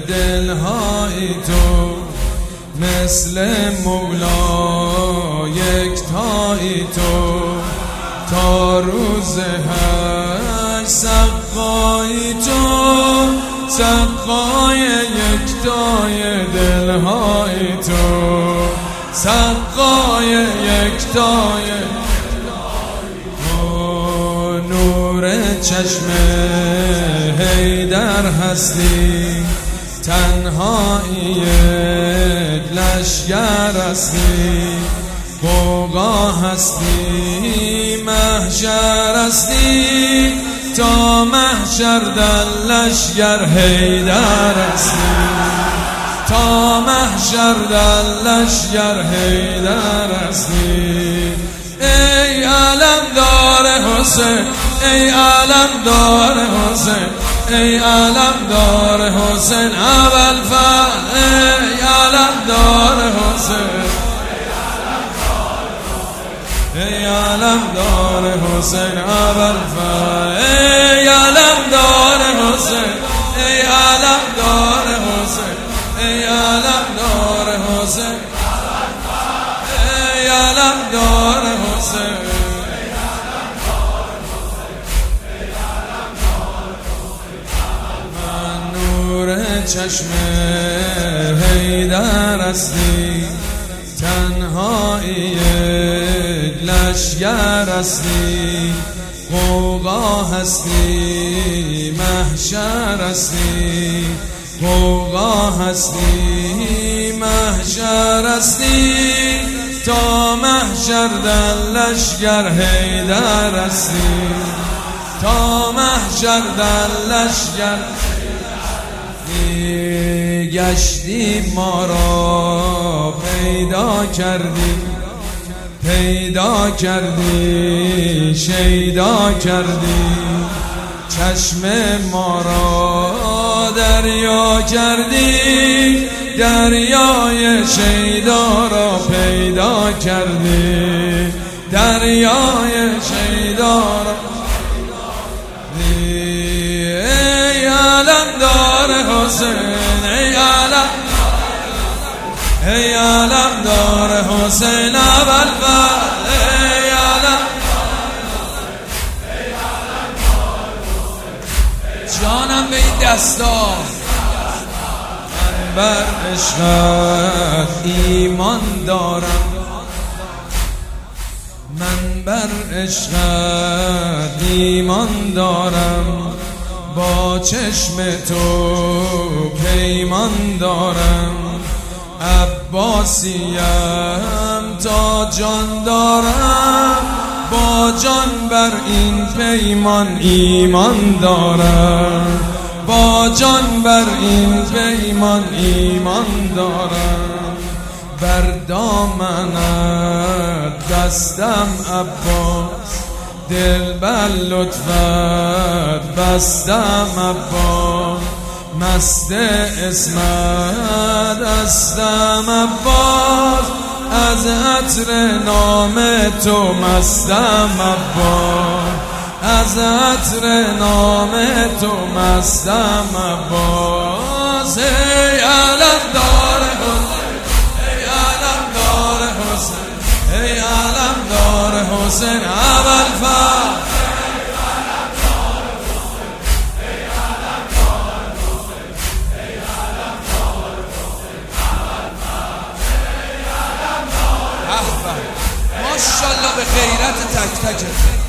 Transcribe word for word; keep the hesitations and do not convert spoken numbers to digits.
دلهای تو، مثل مولا یکتایی تو، تا روز حشر سقای تو، سقای یکتای دلهای تو، سقای یکتای تو. نور چشم حیدر هستی، تنهایی لشگر هستی، غوغا هستی، محشر هستی، تا محشر در لشگر حیدر هستی، تا محشر در لشگر حیدر هستی. ای علمدار حسین، ای علمدار حسین، ای علمدار حسین ابوالفضل، ای علمدار حسین، ای علمدار حسین ابوالفضل، ای علمدار حسین، ای علمدار حسین، ای علمدار حسین، ای علمدار حسین. من نور چشم حیدر هستی، تنهایی لشگر هستی، غوغا هستی، محشر هستی، غوغا هستی، محشر هستی، تا محشر در لشگر حیدر هستی، تا محشر در لشگر. گشتی ما را پیدا کردی، پیدا کردی، شیدا کردی، چشم ما را دریا کردی، دریای شیدا را پیدا کردی، دریای شیدا را. ای علمدار حسین، ای علم، ای علمدار حسین ابوالفضل، ای علم، جانم به این دستا. من بر عشقت ایمان دارم، من بر عشقت ایمان دارم، با چشم تو پیمان دارم، عباسیم تا جان دارم، با جان بر این پیمان ایمان دارم، با جان بر این پیمان ایمان دارم. بر دامنت دستم عباس، دل بر لطفت بستم عباس، مست اسمت دستم عباس، از عطر نام تو مستم عباس، از عطر نام تو مستم عباس. ای علمدار حسین، ای علمدار حسین، ای علمدار حسین ابوالفضل، ماشاءالله به غیرت تک تک.